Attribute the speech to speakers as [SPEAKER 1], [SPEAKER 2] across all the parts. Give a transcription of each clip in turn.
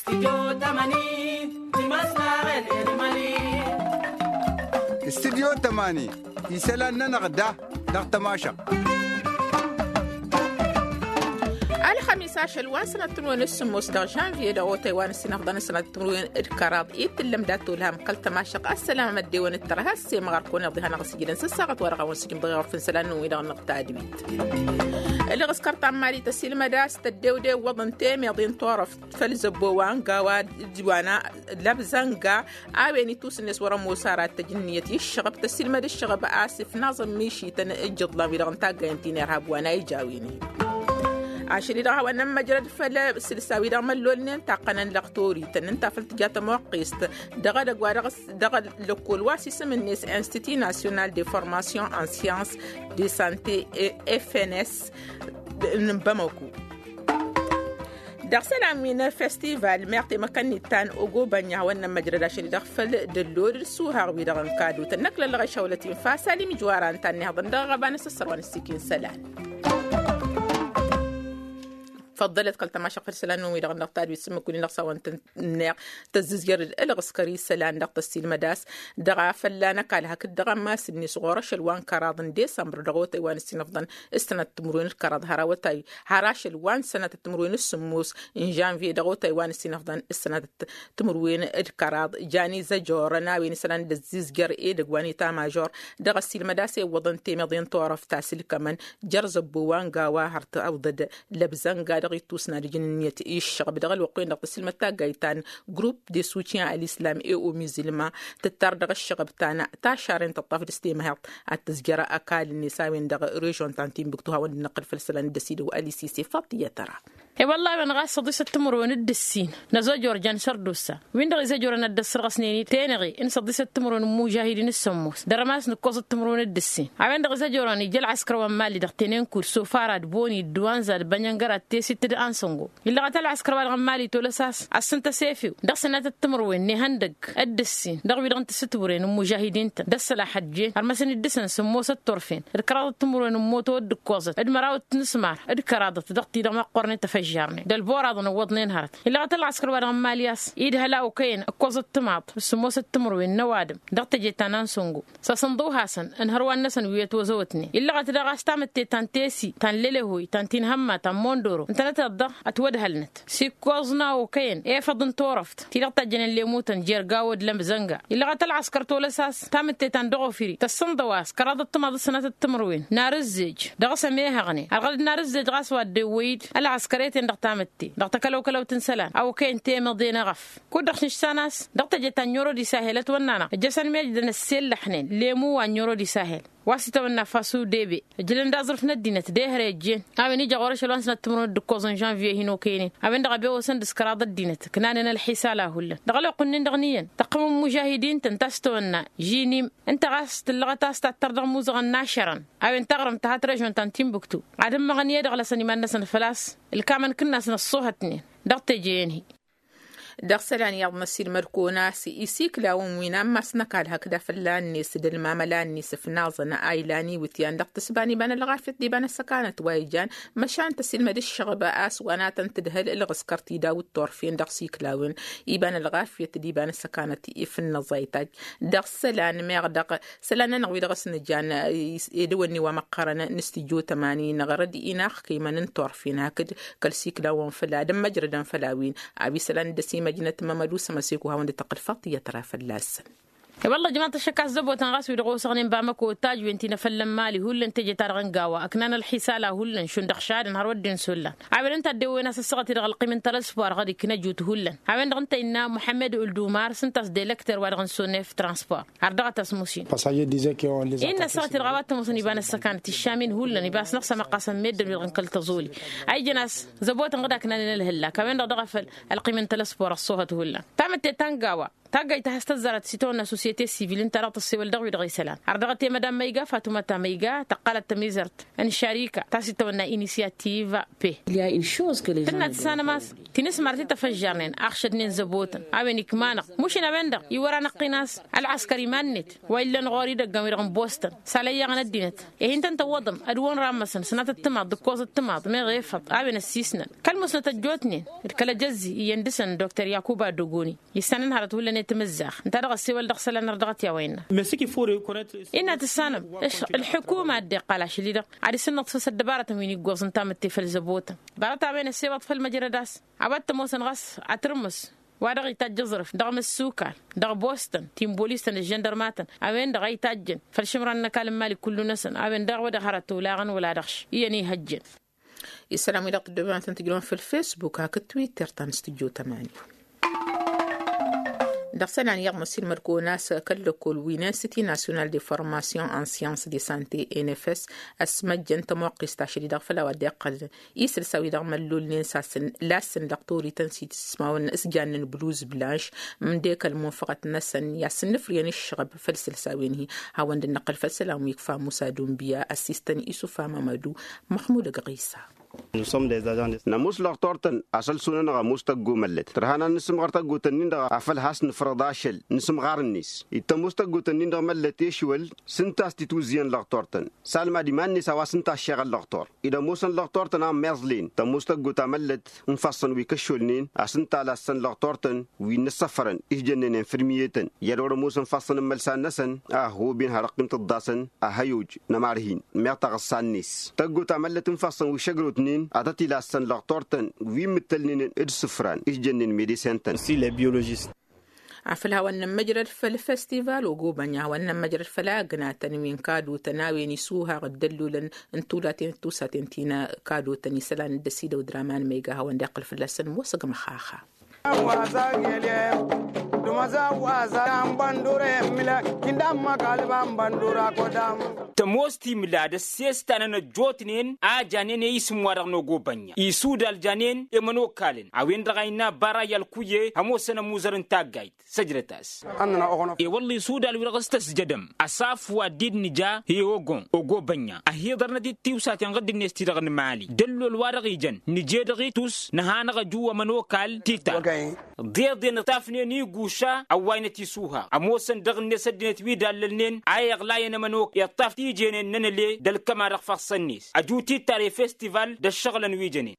[SPEAKER 1] استديو 8 يسالنا نغدا نغتماشق
[SPEAKER 2] الخميس عشر الوان تمرون السموس دا جانفي دا وتايوان السنة سنة تمرون الكراد اللم داتو لها مقل تماشق السلام الديوان الترها السي مغاركون يضيها نغسي جدا ساقط ورقا ونسجم ضيغر في سلان ويدا نغتا أدبيت اللي غسكرت عمالي تسيل مداس تديودي وضن تيم يضين طورف فالزبوان قاواد جوانا لبزنقا آويني توسنس ورا موسارات تجنية الشغب تسيل مدى الشغب آسف ناظم ميشي تنجد الله ويدا غنتاقا ينتيني رهاب وانا يجاويني عشان ده وانا مجرد فلا سلساوي ده ملولن تاقنا لقطوري تننتا فلتجات موقيست دغا دغا لكل واسيس من نيس انستيتي ناسيونال دي فورماسيون ان سيانس دي سانتي اف ان اس باماكو داخل عمينا فيستيفال ميرتي مكان نتان اوغو بانيا وانا مجرد عشان دخل دلور السوهر ويدغن كادو تنكل اللغة شولتين فاسالي مجواران تاني هضن دغا بانس السروان السكين سلان فضلت قلت ما شقر سلان ويدا نقطة بيسمى كل نقصة وانت تزجر الغسكري سلان نقطة السيل مداس دغا فلانا قال هك دغا ما سني صغورة شلوان كراضن ديسمبر دغوت وان السنفضن استنى تمرون الكراض هراوتاي هراش الوان سنة تمرون السموس ان جانفي دغوت وان السنفضن استنى تمرون الكراض جاني زجور ناوي سلان دزجر ايه دغواني تا ماجور دغا السيل مداس وضن تيمضين طورف تاسل كمان جرزب بوان قاوا هرت او ضد لبزنقا توسنا رجنية الشغب دغل وقوين دغ تسلمة تاقايتان جروب دي سوتيان على الإسلام او ميزلما تتار دغ الشغب تانا تاشارين تطاف دستيمة التزجرة أكال النساوين دغ ريجون تانتين بكتوها والنقل فلسلان دسيدو ألي سيسي فاطية ترى
[SPEAKER 3] اي والله من غاس صديس التمرون الدسين نزوجور جان سردوسا وين دغ زجورنا الدسر غسنيني تينغي ان صديس التمرون مجاهدين السموس درماس نقص التمرون الدسين عوين دغ زجوراني جل عسكر ومالي دغ تنين كورسو فاراد بوني دوانزا بنيانغرا تيسي تد انسونغو الا قتل عسكر والغمالي تولساس السنت سيفيو دغ سنه التمرون ني هندق الدسين دغ بيدغ تستورين مجاهدين دسلا حجي المسن الدسن سموس الطرفين الكراد التمرون موتو دكوزت ادمراو تنسمار ادكرادت دغتي دغ ما قرن جارني دل بورا ضن وضنين هرت إلا قتل عسكر ولا مالياس إيد هلا وكين أقوز الطماط السموس التمر والنوادم دقت جيتان سونغو سصندو حسن انهروا الناس ويت وزوتني إلا قتل غاستعمت تان تيسي تان ليلهوي تان تين همة تان موندورو انت نترضى أتود هلنت سيكوزنا وكين إيه فضن تورفت تلقت جن اللي موتن جير قاود لم زنقا إلا قتل عسكر تولساس تامت تان دغفري تصندواس كراد الطماط سنة التمروين نار الزج دغس ميها غني الغد نار الزج غاس ودويد العسكريت دقتامتي دقتكلو كلو تنسلان او كاين تيم ضينا غف كودخ نشساناس دقت جتا نيورو دي ساهلت ونانا جسن ميج دنسل لحنين ليمو ونيورو دي ساهل واسيتو النفاسو ديبي جلن دازرف ندينه دهريجين اوي جا غورش لونس نتمرون دكوزن جانفي هينو كاينين اوي دغ بيو سن دسكراد دينت كناننا الحساله هله دغلو قنن دغنيين تقم مجاهدين تنتستونا جيني انت غاست اللغتاس تتردغ موزغ ناشرا اوي انت غرم تهات رجون تنتيمبكتو عدم مغنيه دغلا سني ما الناس الفلاس الكامن كنا سنصوهتني دغت جيني
[SPEAKER 2] دغسلان يضمسيل مركونا سيسيك لاون وينا مسنكال هكذا فلان نيس دل ماملان نيس فنازنا ايلاني وتيان دغتسباني بان الغافت دي بان السكانة وايجان مشان تسيل مدي الشغبة اس وانا تنتدهل الغسكرتي داود طرفين دغسيك لاون يبان الغافت دي بان السكانة فن زيتاج دغسلان ميغدغ سلان نغوي دغسن جان يدوني ومقارنة نستجو 80 نغرد إناخ كيما ننطرفين هكذا كالسيك لاون فلا دم مجردا فلاوين عبي سلان دسيما مدينة مملوسة مسيكوها وندي تقرفات يترى فلاس
[SPEAKER 3] والله جماعة الشكا زبو تنغاس ويدغو سغنين بامكو تاج وينتينا فلن مالي هولن تجي تارغن قاوا أكنان الحسالة هولن شندق شادن هرودين سولن عابل انت الدوي ناس السغتي دغ القيمن تلسفوار غادي كنجوت هولن عابل دغنت إنا محمد الدومار سنتاس ديلكتر وادغن سونيف ترانسبور عردغة تسموشين إنا السغتي دغوات تموسن يبان السكانة الشامين هولن يباس نقصة مقاسم ميدن ويدغن كل تزولي أي جناس زبو تنغدا كنان الهلا كمان دغفل القيمن تلسفوار الصوهة هولن تعمل تيتان قاوا تاقاي تهستزرت سيتونا سوسيتي سيفيل انت رات السيول دغوي دغي سلام عردغتي مدام ميغا فاطمه ميغا تقالت تميزرت ان شركه تاسيتونا انيشياتيف بي
[SPEAKER 4] il y a une chose que les gens
[SPEAKER 3] تنات سنه ماس تنس مرتي تفجرنين اخشدنين زبوتن اوينك مانا مش نبندق يورا نقيناس العسكري مانت والا نغوري دغاميرغم بوستن ساليا غندينت انت انت وضم ادوان رامسن سنه التماد دكوز التماد ما غيفط اوين السيسنا كلمسنا تجوتني الكلا جزي يندسن دكتور يعقوب دوغوني يستنن هرت ولا نتمزخ انت دغ السيول دغسل نردغت يا وين ان تسانم الحكومه دي قالاش اللي دغ عاد سنه تص الدباره وين يغوز انت متفل زبوت بارتا بين السيوط في المجرداس عبدت موسن غس اترمس وادغ يتجزرف دغ مسوكا دغ بوستن تيم بوليسن الجندرماتن اوين دغ يتاجن فالشمران كلام مالي كل نسن اوين دغ ودغ هرت لاغن ولا دغش يعني هجن
[SPEAKER 2] السلام عليكم تدبان تنتقلون في الفيسبوك هاك تويتر تنستجو 8 دخسنا يغمسي المركوناس كلكل ويناسيتي ناسيونال دي فورماسيون ان سيانس دي سانتي NFS اسمجن تموقس تاشري دغفلا ودقل يسر سوي دغملول نساسن لاسن دكتوري تنسيت اسماون اسجان البلوز بلانش من ديك الموفقة نسن ياسن نفريان الشغب فلسل ساوينه هاوند النقل فلسلام يكفى مساعدون بيا اسيستن يسوفا مامادو محمود قغيسا
[SPEAKER 5] ناموس لغتورتن أصل سنة مستقو ملت ترهانا نسم غرتقو تنين دا عفل حسن فرضاشل نسم غار النيس يتمستقو تنين دا ملت يشول سنتاس تتوزيان لغتورتن سالما دي مان نسا واسنتا شغل لغتور إذا موسن لغتورتن عم ميزلين تمستقو تملت انفصن ويكشولنين أسنتا لسن لغتورتن وينسفرن إهجنن انفرميتن يدور موسن فصن ملسان نسن هو بين هرقم تضاسن هيوج نمارهين ميغتا غصان نيس تقو تملت انفصن وشغلو أتاتي لاسن لغتورتن ويمتلنين إرسفران إجنن ميديسنتن
[SPEAKER 6] سي لي بيولوجيست
[SPEAKER 2] عفلها وان مجرى الفستيفال وقوبنيا وان مجرى الفلاقنا تنوين كادو تناوي نسوها غدلو لن انتولاتين توساتين تينا كادو تنسلان الدسيدة ودرامان ميقاها وان داقل فلسن موسق مخاخا
[SPEAKER 7] تموستي ملاد السيستان نجوتنين آجانين يسم ورغنو قوبانيا يسود الجانين يمنو كالين عوين رغينا برا يالكوية هموسنا موزرن تاقايت سجرتاس والله يسود الورغستس جدم أصاف وديد نجا هي وغن وقوبانيا أهيضرنا دي تيوساتين غد النستي رغن مالي دلو الوارغي جن نجيد غيتوس نهانا جو منو كال تيتا دي نطافني نيقوشا أوينتي سوها أموسن دغن نسدنت ويدا للنين عايق لاينا منوك يطاف تيجينين ننلي دل كما رخفق السنيس أجوتي تاري فيستيفال دل شغلا ويجنين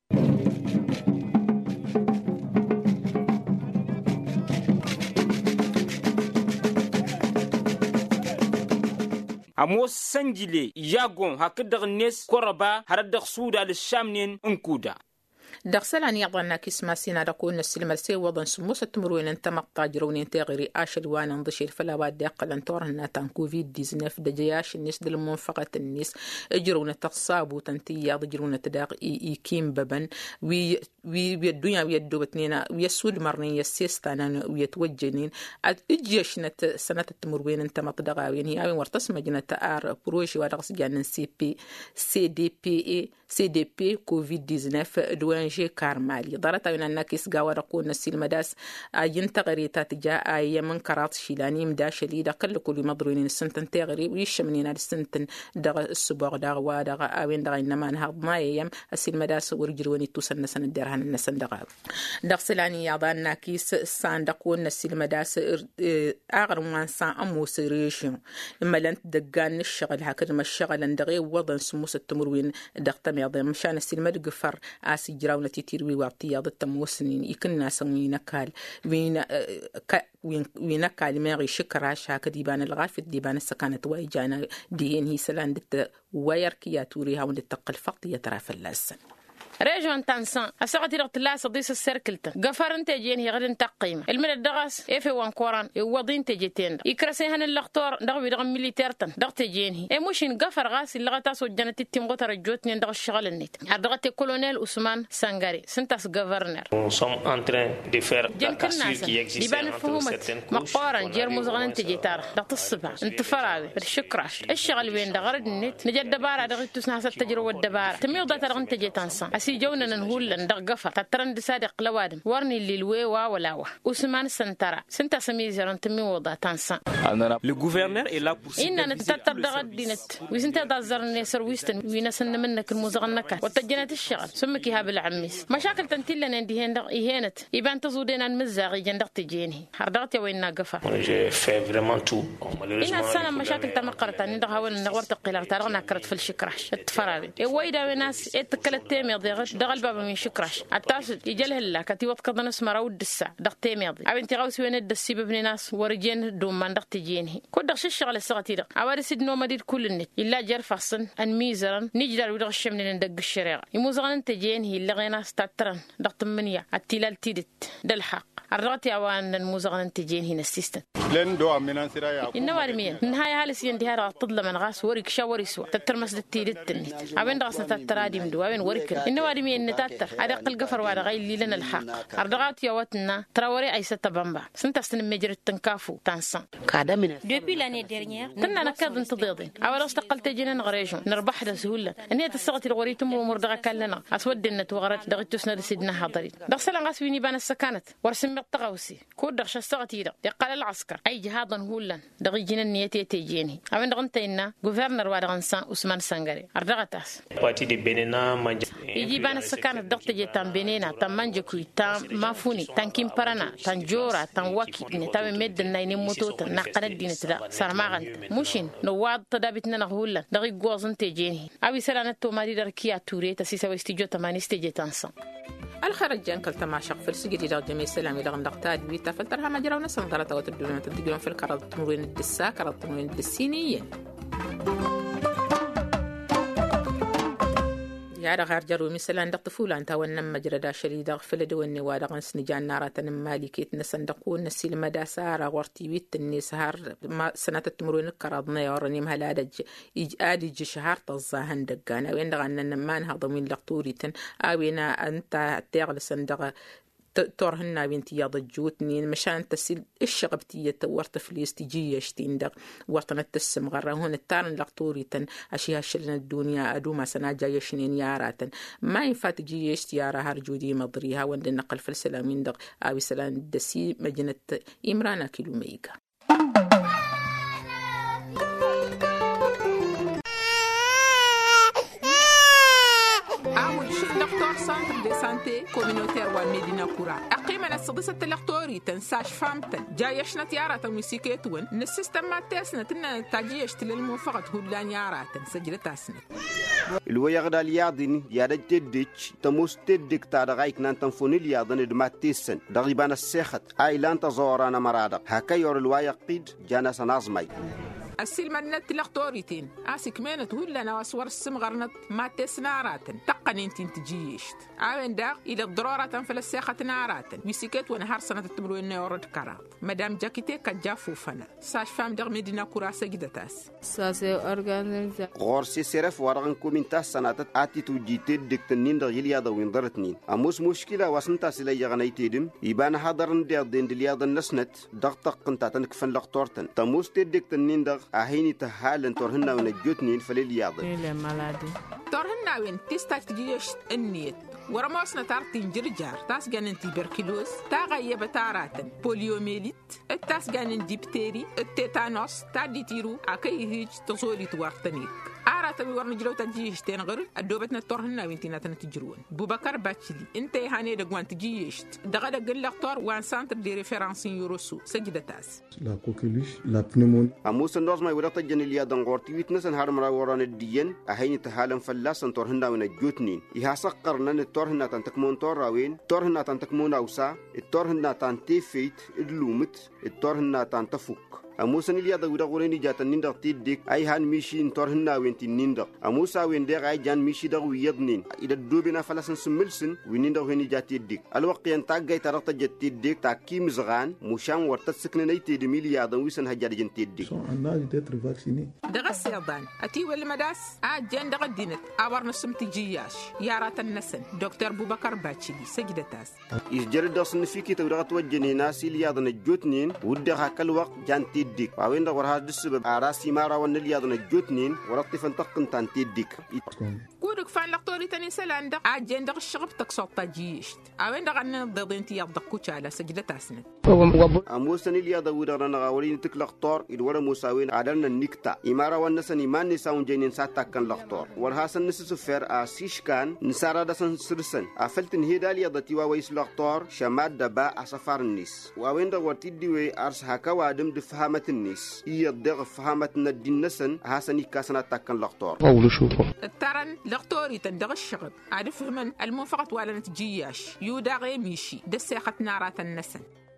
[SPEAKER 7] أموس سنجلي ياغون هكذا الناس قربا هردق سودا للشامنين انكودا
[SPEAKER 2] دخسلان يعضنا كسما سينا ركون السلم السي وضن سموس التمروين انت مقطاجرون تغري اشل وان انضشير فلاوات داقل انتورنا تان كوفيد 19 دجياش الناس دل منفقة الناس اجرون تقصاب وتنتيا ضجرون تداق كيم ببن ويدويا ويدو بتنينا ويسود مرنين يسيستانا ويتوجنين اجيشنا سنة التمروين انت مقدغاوين هي ورتسم جنة ار بروشي ورقص جانن سي دي بي كوفيد 19 دوانجي كارمالي ضرت من الناكس قاوة رقون نسي المداس ينتغري تاتجاء يمن كرات شيلاني مداش ليدا كل مضرونين السنتن تغري ويشمنين السنتن دغ السبوغ دغ ودغ اوين دغ انما نهض ما يم السي المداس ورجلوني توسن نسن الدرهن النسن دغ دغسلاني يعضان ناكيس صندقون نسي المداس اغر وانسان امو سيريشن اما لن دقان الشغل هكذا ما الشغل اندغي وضن سموس التمروين دغتم يضي مشان السي المدقفر اسي جراونا تيتيروي وابتيا ضد تموسنين يكن سوينا كال وين كال ماغي شكراش هكا ديبان الغافت ديبان السكانة وايجانا دين هي سلان دت ويركيا توريها وند تقل فقط يترافل اللسن
[SPEAKER 3] ريجون تانسان أسقط رقت الله صديس السيركلتا قفرن تجين هي غير تقيمة المن الدغس إفي وان كوران يوضين تجتين يكرسيهن اللقطور دغوي دغ ميليتيرتن دغ تجين هي مشين قفر غاس اللي غتاسو جنتي تيم غتر جوتني دغ الشغل النيت دغت كولونيل عثمان سانغاري سنتاس غفرنر
[SPEAKER 6] sommes en train de faire la cassure qui existe entre certaines couches
[SPEAKER 3] مقارن جير مزغن تجيتار دغ الصبح انت فراوي الشكراش الشغل وين دغ النيت نجد دبارة دغ تسناس التجربة الدبارة تميو دغ تجي تانسان أسي جونا نقول لندق قفا تترند صادق لوادم ورني اللي الوي ولاوة وسمان سنترا سنتا سميزر تمي وضع تنسان
[SPEAKER 6] Le gouverneur est là pour
[SPEAKER 3] إننا نتتر دغد دينت ويسنتا دازر نيسر ويستن وينسن منك المزغنكة وتجنت الشغل سمكي هاب العميس مشاكل تنتيلا ندي هندق إهانت يبان تزودين المزاغي جندق تجيني هردات وين قفا
[SPEAKER 6] J'ai fait vraiment tout.
[SPEAKER 3] إن السنة مشاكل تمقرت أن ندغ هون نغورت القلار ترغنا كرت في الشكرش التفرادي ويدا وناس اتكلت تيمي دغل بابا من شكرش التاسد يجله الله كتي وقت نس مرود السا دغ تيمي أبنتي غوس وين الدسي ببني ناس ورجين دوم من دغ تجيني كل دغ الشغل السغتي دغ أواري سيدنو مدير كل النت إلا جر فصن أن ميزرا نجدر ودغ الشمن ندق الشريعة يموزغن تجين هي اللي غينا ستاترن دغ تمنيا التلال تيدت دالحق الرغتي أوان الموزغن تجين هنا السيستم
[SPEAKER 1] لين دو امنا سرايا
[SPEAKER 3] إنه وارمين نهاية هالس ينديها تطلع من غاس وريك شاوري سوا تترمس التيدت النت أبين غاس تترادي من دو أبين وريك إنه وارمين نتاتر هذا قل قفر وهذا غير لي لنا الحق الرغات يواتنا تراوري أي ستبامبا سنتستن مجرى التنكافو تانسان
[SPEAKER 4] Depuis l'année dernière,
[SPEAKER 3] كنا نكاد انتضيضين أول استقلت جينا نغريجون نربح ده سهولة إن هي تسقط الغريتم ومردغة كلنا أسود النت وغرت دغت تسند سيدنا حضرين دغسلا غاسويني بان السكانت ورسم التغوسي كود دغش استغتي دغ يقال العسكر أي جهاد هولا دغي جينا نيتي تيجيني أمن دغنتينا غوفرنر وادغنسان عثمان سانغاري أردغتاس
[SPEAKER 6] partie de Benena
[SPEAKER 3] يجي بان السكانت دغت جي تام بنينا تام مانجكوي تام مافوني تام كيمبرانا تام جورا تام واكي تام مد النايني موتوت نقل الدين تدا سرماغنت مشين نواد تدابتنا نغولا دغي غوزن تيجيني أبي سلانتو ماري دركيا توري تسيسا ويستيجو تماني استيجي تانسان
[SPEAKER 2] الخرج جانكل تماشق في السجل إلى جميع السلام إلى غندق تاد بيتا فلترها مجرى ونسان ثلاثة وتردون تدقون في الكرة تمرين الدسا كرة تمرين الدسينيين يا رغار جرو مثلا عند طفولة أنت ونم مجردا شريدة فلد والنواد غنس نجان نارة مالكيت نسندقون نسيل مدى سارة غورتي بيت النسهار ما سنة تمرين الكرضنا يورني مهلادج آدي شهر تظاهن دقانا وين غنن نمان هذا من لقطوريتن أوينا أنت تغل سندق تورهنا بنتي يا ضجوتني مشان تسيل الشغبتية ورت فليس تجي يشتيندق ورتنا تسم غرا هون التارن لقطوريتن أشياء شلنا الدنيا أدو ما سنا جاي شنين ياراتن ما ينفات جي يشتيارا هرجودي مضريها وند النقل في السلامين دق أو سلام الدسي مجنة إمرانا كيلو ميجا سانتر دي سانتي كومينوتير والمدينة كورا أقيمنا الصديسة التلقتوري تنساش فامتن جايشنا تيارة ومسيكيتون نسيستم ما تاسنا تنا تاجيش تللمو فقط هولان يارة سجلة تاسنا
[SPEAKER 5] الويغدا الياضين يادا تديش تموس تدك تادغايك نانتنفوني الياضين دماتيسن دغيبان السيخت آيلان تزورانا مرادق هكا يور الوايقيد جانا سنازمي
[SPEAKER 2] السلمانات لقطوريتين آسك مينت هولا نواسور السمغرنت ما تسناراتن تقنين تنتجيشت عاوين داغ إلى الضرورة في السياخة ناراتن ويسيكت ونهار سنة تمروين يورد كرات مدام جاكيتي كجافو فنا ساش فام داغ مدينة كراسة جدتاس
[SPEAKER 8] ساسي أورغانيزا
[SPEAKER 5] غورسي سيرف ورغن كومنتاس سنة آتي توجيتي دكتنين داغ يليادا ويندرتنين أموس مشكلة واسنتاس إلي يغنيتيدم يبان حضرن داغ دين دليادا نسنت داغ تقنتاتن كفن لقطورتن تموس تدكتنين داغ أهيني تهالن تورهنا ونجوتنين فليلياضن
[SPEAKER 8] إلى مالادي
[SPEAKER 2] تورهنا وين تستاج تجيش النيت ورموسنا تارتين جرجار تاس جانن تبركلوز تا غيبة تاراتن بوليوميليت التاس جانن ديبتيري التيتانوس تا ديتيرو أكي هيج تصولي توارتنيك أرات بيورن جلو تجيش تنغر الدوبتنا تورهنا وين تناتنا تجرون بوبكر باتشلي انت هاني دغوان تجيش دغدا قلقطور وان سانتر دي ريفيرانسين يوروسو سجدة تاس
[SPEAKER 9] لا كوكيليش لا بنمون
[SPEAKER 5] أموس النظم يورط الجنليادن غورتي ويتنسن هارمرا وران الدين أهيني تهالن فلاسن تورهنا ونجوتنين يها سقرنا التورهنا تنتكمون توراوين تورهنا تنتكمون أوسا التورهنا تنتيفيت اللومت التورهنا تنتفوك أموسن اليادا ودغوريني جاتن نيندق تيدك أي هان ميشين تورهنا وينتي نيندق أموسا وين ديغ أي جان ميشي دغ ويضنين إذا دوبنا فلاسن سملسن وينيندق ويني جات يدك الوقت ينتاق ترقت جات تيدك تاكي مزغان مشان ورتسكن نيتي دميل يادا ويسن هجار جن تيدك
[SPEAKER 9] أنا جدت رفاكسيني
[SPEAKER 2] دغس يضان أتي ولا مداس جان دغ دينت أور نسمتي جياش يارات النسن دكتور بوبكر باتشلي سجدة تاس
[SPEAKER 5] إذ جرد أصن فيكي تورغت وجني ناسي ليادا نجوتنين ودغ هكا الوقت جان تيديك وين دغور هذا السبب راسي مارا ونلياضنا جوتنين ورطف انتقن تان تيديك
[SPEAKER 2] كورك فان لقطوري تاني سلان دق عجين دق الشغب تقصد تجيشت وين دغ أن ضدين تياب دقوش على سجلة أسند
[SPEAKER 5] أموسني اللي ودرنا غاولين تكلق طور الورا مساوين عدلنا النكتا إمارة والنسني ما نساون جينين ساتا كان لقطور ورهاسن نسس فير أسيش كان نسارة دسن سرسن أفلتن هيدالي دتيوا ويس لقطور شماد دبا أسفار النيس وين دغور تديوي أرس هكا وادم دفهمة النيس يدغ فهمة الدين نسن هاسني كاسنا تاكن لقطور
[SPEAKER 2] الترن لقطوري تندغ الشغب عارف من المنفقة ولا نتجياش يودا غي ميشي دسيخت نارات النسن